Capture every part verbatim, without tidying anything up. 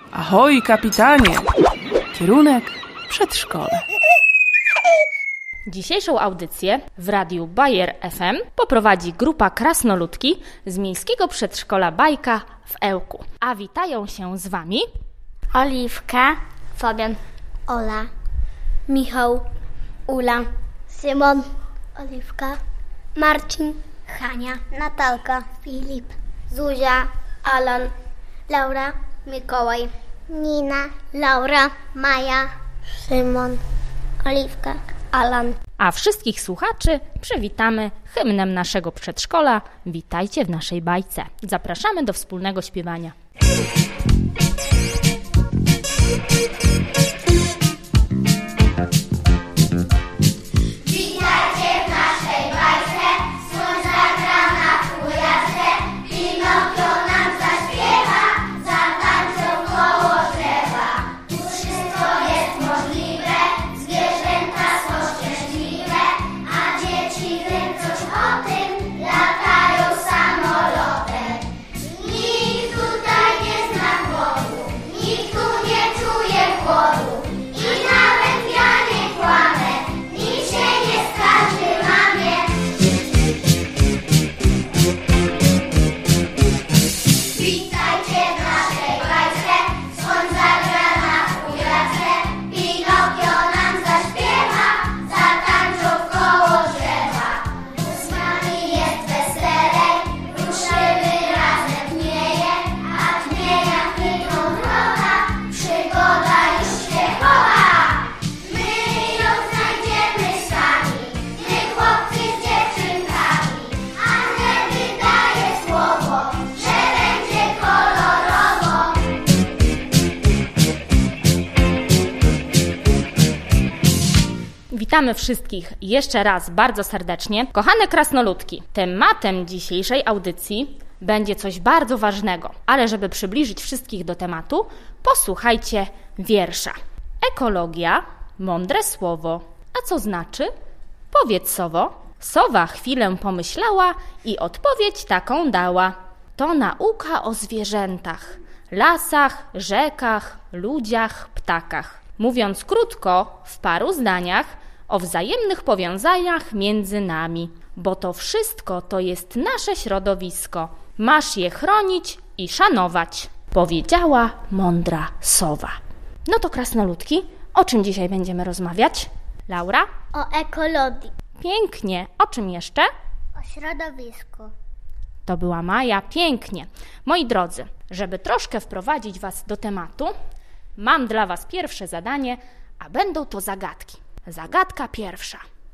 Ahoj, kapitanie! Kierunek przedszkole. Dzisiejszą audycję w radiu Bayer F M poprowadzi grupa krasnoludki z miejskiego przedszkola Bajka w Ełku. A witają się z Wami Oliwka, Fabian, Ola, Michał, Ula, Szymon, Oliwka, Marcin, Hania, Natalka, Filip, Zuzia, Alan, Laura, Mikołaj, Nina, Laura, Maja, Szymon, Oliwka, Alan. A wszystkich słuchaczy przywitamy hymnem naszego przedszkola. Witajcie w naszej bajce. Zapraszamy do wspólnego śpiewania. Witamy wszystkich jeszcze raz bardzo serdecznie. Kochane krasnoludki, tematem dzisiejszej audycji będzie coś bardzo ważnego, ale żeby przybliżyć wszystkich do tematu, posłuchajcie wiersza. Ekologia, mądre słowo. A co znaczy? Powiedz, sowo. Sowa chwilę pomyślała i odpowiedź taką dała. To nauka o zwierzętach, lasach, rzekach, ludziach, ptakach. Mówiąc krótko, w paru zdaniach, o wzajemnych powiązaniach między nami, bo to wszystko to jest nasze środowisko. Masz je chronić i szanować, powiedziała mądra sowa. No to krasnoludki, o czym dzisiaj będziemy rozmawiać? Laura? O ekologii. Pięknie. O czym jeszcze? O środowisku. To była Maja. Pięknie. Moi drodzy, żeby troszkę wprowadzić Was do tematu, mam dla Was pierwsze zadanie, a będą to zagadki. Zagadka pierwsza.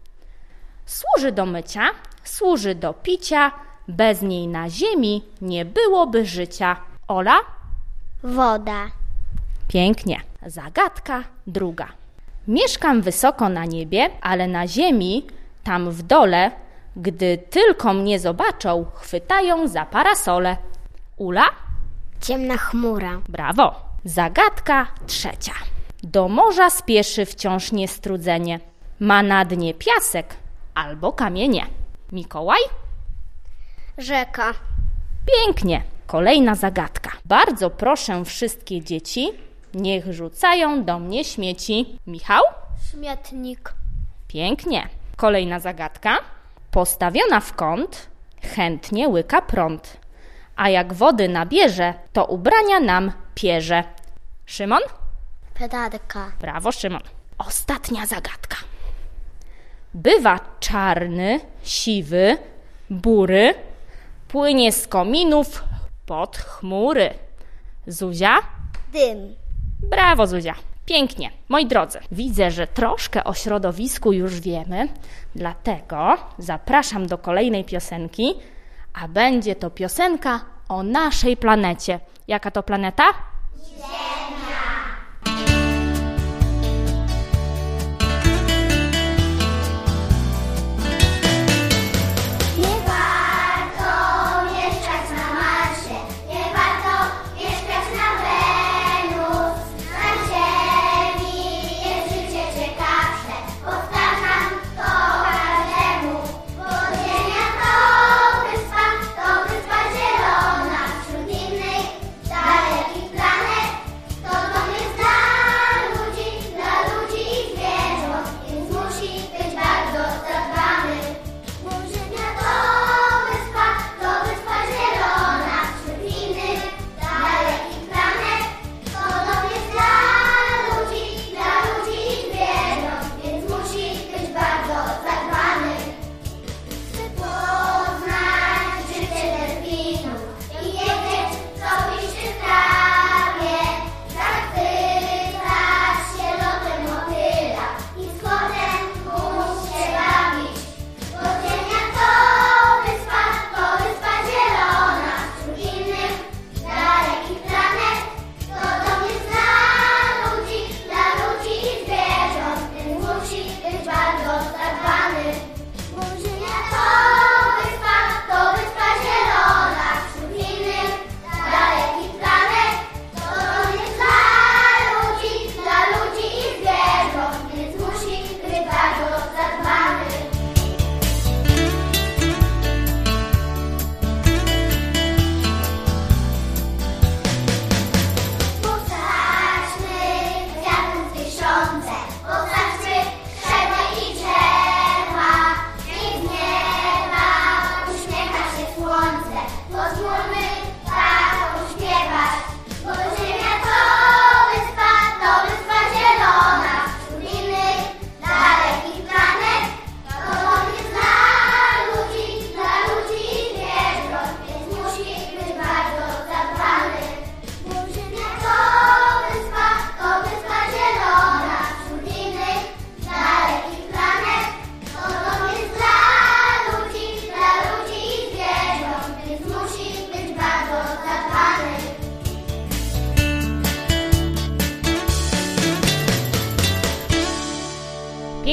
Służy do mycia, służy do picia, bez niej na ziemi nie byłoby życia. Ola? Woda. Pięknie. Zagadka druga. Mieszkam wysoko na niebie, ale na ziemi, tam w dole, gdy tylko mnie zobaczą, chwytają za parasole. Ula? Ciemna chmura. Brawo. Zagadka trzecia. Do morza spieszy wciąż niestrudzenie. Ma na dnie piasek albo kamienie. Mikołaj? Rzeka. Pięknie. Kolejna zagadka. Bardzo proszę wszystkie dzieci, niech rzucają do mnie śmieci. Michał? Śmietnik. Pięknie. Kolejna zagadka. Postawiona w kąt, chętnie łyka prąd. A jak wody nabierze, to ubrania nam pierze. Szymon? Petarka. Brawo, Szymon. Ostatnia zagadka. Bywa czarny, siwy, bury, płynie z kominów pod chmury. Zuzia? Dym. Brawo, Zuzia. Pięknie. Moi drodzy, widzę, że troszkę o środowisku już wiemy, dlatego zapraszam do kolejnej piosenki, a będzie to piosenka o naszej planecie. Jaka to planeta? Ziemia. Daleki plan.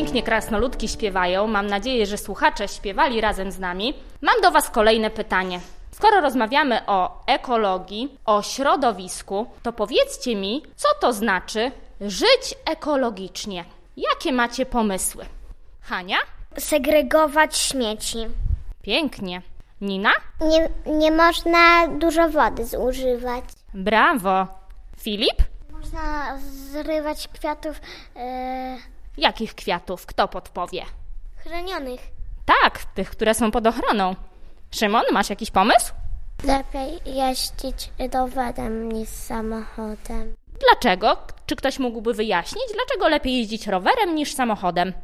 Pięknie krasnoludki śpiewają. Mam nadzieję, że słuchacze śpiewali razem z nami. Mam do Was kolejne pytanie. Skoro rozmawiamy o ekologii, o środowisku, to powiedzcie mi, co to znaczy żyć ekologicznie? Jakie macie pomysły? Hania? Segregować śmieci. Pięknie. Nina? Nie, nie można dużo wody zużywać. Brawo. Filip? Można zrywać kwiatów e, Jakich kwiatów? Kto podpowie? chronionych. Tak, tych, które są pod ochroną. Szymon, masz jakiś pomysł? Lepiej jeździć rowerem niż samochodem. Dlaczego? Czy ktoś mógłby wyjaśnić, dlaczego lepiej jeździć rowerem niż samochodem?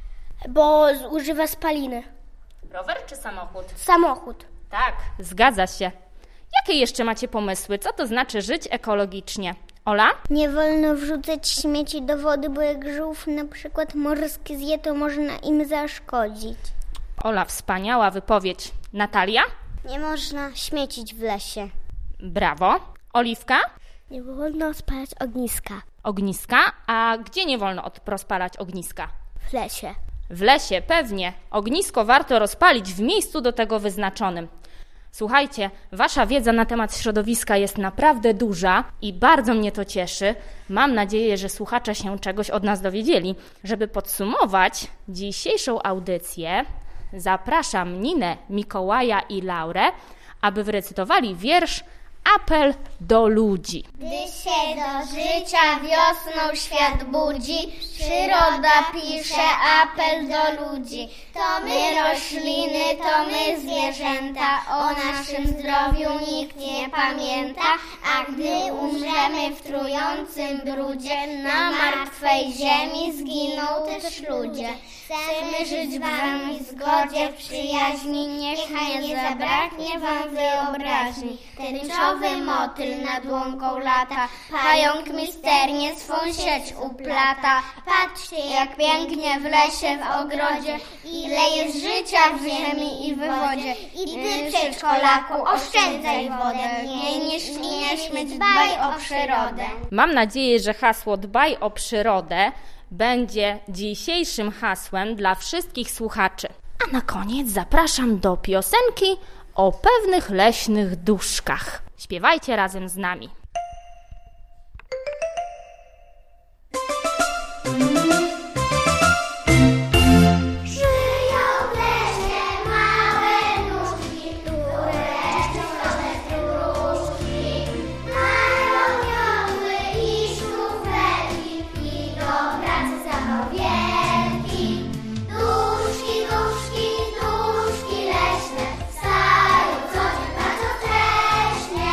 Bo zużywa spaliny. Rower czy samochód? Samochód. Tak, zgadza się. Jakie jeszcze macie pomysły? Co to znaczy żyć ekologicznie? Ola? Nie wolno wrzucać śmieci do wody, bo jak żółw na przykład morski zje, to można im zaszkodzić. Ola, wspaniała wypowiedź. Natalia? Nie można śmiecić w lesie. Brawo. Oliwka? Nie wolno spalać ogniska Ogniska? A gdzie nie wolno od- rozpalać ogniska? w lesie. W lesie, pewnie. Ognisko warto rozpalić w miejscu do tego wyznaczonym. Słuchajcie, wasza wiedza na temat środowiska jest naprawdę duża i bardzo mnie to cieszy. Mam nadzieję, że słuchacze się czegoś od nas dowiedzieli. Żeby podsumować dzisiejszą audycję, zapraszam Ninę, Mikołaja i Laurę, aby wyrecytowali wiersz Apel do ludzi. Gdy się do życia wiosną świat budzi, przyroda pisze apel do ludzi. To my rośliny, to my zwierzęta, o naszym zdrowiu nikt nie pamięta, a gdy umrzemy w trującym brudzie, na martwej ziemi zginą też ludzie. Chcemy żyć w wami zgodzie, w przyjaźni, niech nie zabraknie wam wyobraźni. Tęczowy motyl nad łąką lata, pająk misternie swą sieć uplata. Patrzcie, jak pięknie w lesie, w ogrodzie, ile jest życia w ziemi i w wodzie. I ty, przedszkolaku, oszczędzaj wodę, mniej niż nie śmieć, dbaj o przyrodę. Mam nadzieję, że hasło Dbaj o przyrodę będzie dzisiejszym hasłem dla wszystkich słuchaczy. A na koniec zapraszam do piosenki o pewnych leśnych duszkach. Śpiewajcie razem z nami. Żyją w lesie małe duszki, które czyszczone dróżki, mają miodły i szufleki i do pracy zabaw wielki. Duszki, duszki, duszki leśne, wstają co dzień bardzo wcześnie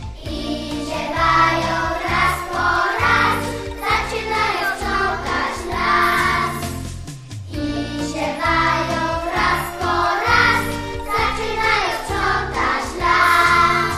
i ziewają raz po raz, zaczynają sprzątać las. I ziewają raz po raz, zaczynają sprzątać las.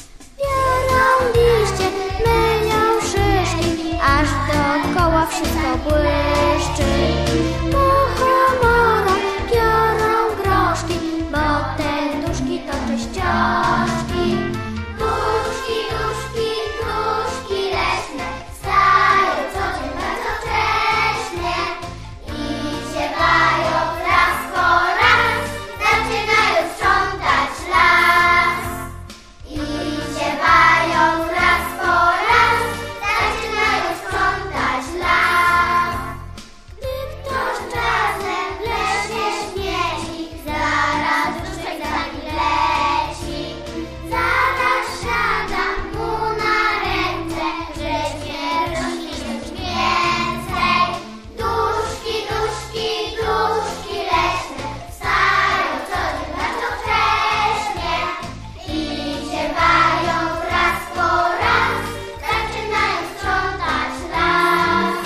Biorą liście, myją szyszki, aż dookoła wszystko błyszczy. Po homorach biorą groszki, bo te duszki to czyścioszki. Duszki, duszki, duszki leśne, wstają co dzień bardzo wcześnie i ziewają raz po raz, zaczynają sprzątać las. I ziewają raz po raz, zaczynają sprzątać las. Gdy ktoś czasem w lesie śmieci, zaraz duszek za nim leci. Zaraz siada mu na ręce, że śmierci już więcej. Duszki, duszki, duszki leśne, wstają co dzień bardzo wcześnie i ziewają raz po raz, zaczynają sprzątać las.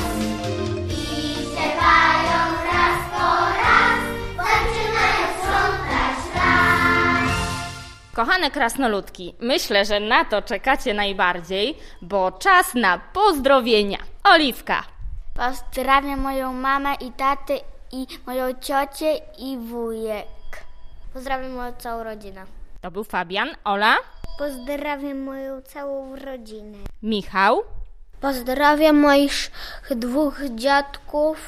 I ziewają raz po raz, zaczynają sprzątać las. Kochane krasnoludki, myślę, że na to czekacie najbardziej, bo czas na pozdrowienia. Oliwka. Pozdrawiam moją mamę i tatę i moją ciocię i wujek. Pozdrawiam moją całą rodzinę. To był Fabian. Ola. Pozdrawiam moją całą rodzinę. Michał. Pozdrawiam moich dwóch dziadków,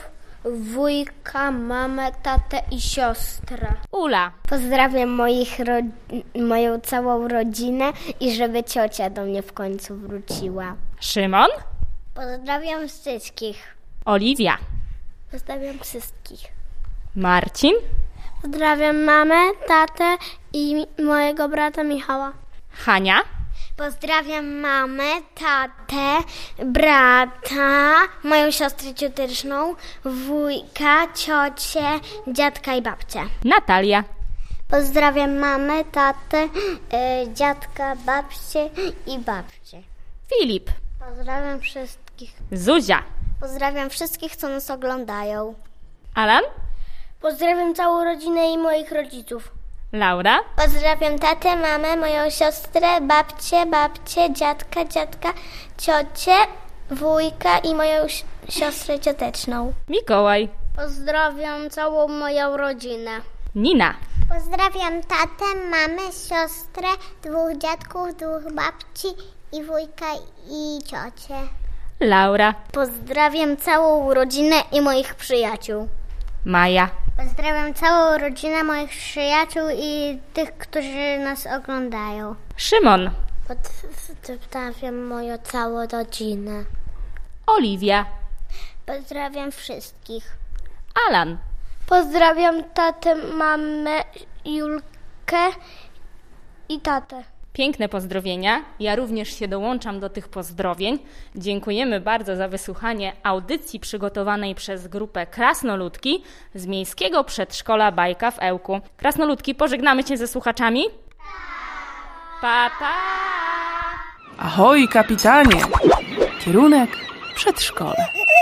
wujka, mamę, tatę i siostrę. Ula. Pozdrawiam moich ro- moją całą rodzinę i żeby ciocia do mnie w końcu wróciła. Szymon. Pozdrawiam wszystkich. Oliwia. Pozdrawiam wszystkich. Marcin. Pozdrawiam mamę, tatę i mojego brata Michała. Hania. Pozdrawiam mamę, tatę, brata, moją siostrę cioteczną, wujka, ciocię, dziadka i babcię. Natalia. Pozdrawiam mamę, tatę, y, dziadka, babcię i babcię. Filip. Pozdrawiam wszystkich. Zuzia. Pozdrawiam wszystkich, co nas oglądają. Alan. Pozdrawiam całą rodzinę i moich rodziców. Laura. Pozdrawiam tatę, mamę, moją siostrę, babcię, babcię, dziadka, dziadka, ciocię, wujka i moją siostrę cioteczną. Mikołaj. Pozdrawiam całą moją rodzinę. Nina. Pozdrawiam tatę, mamę, siostrę, dwóch dziadków, dwóch babci i wujka i ciocię. Laura. Pozdrawiam całą rodzinę i moich przyjaciół. Maja. Pozdrawiam całą rodzinę moich przyjaciół i tych, którzy nas oglądają. Szymon. Pozdrawiam moją całą rodzinę. Oliwia. Pozdrawiam wszystkich. Alan. Pozdrawiam tatę, mamę, Julkę i tatę. Piękne pozdrowienia. Ja również się dołączam do tych pozdrowień. Dziękujemy bardzo za wysłuchanie audycji przygotowanej przez grupę Krasnoludki z Miejskiego Przedszkola Bajka w Ełku. Krasnoludki, pożegnamy Cię ze słuchaczami? Pa, pa! Ahoj, kapitanie! Kierunek przedszkole.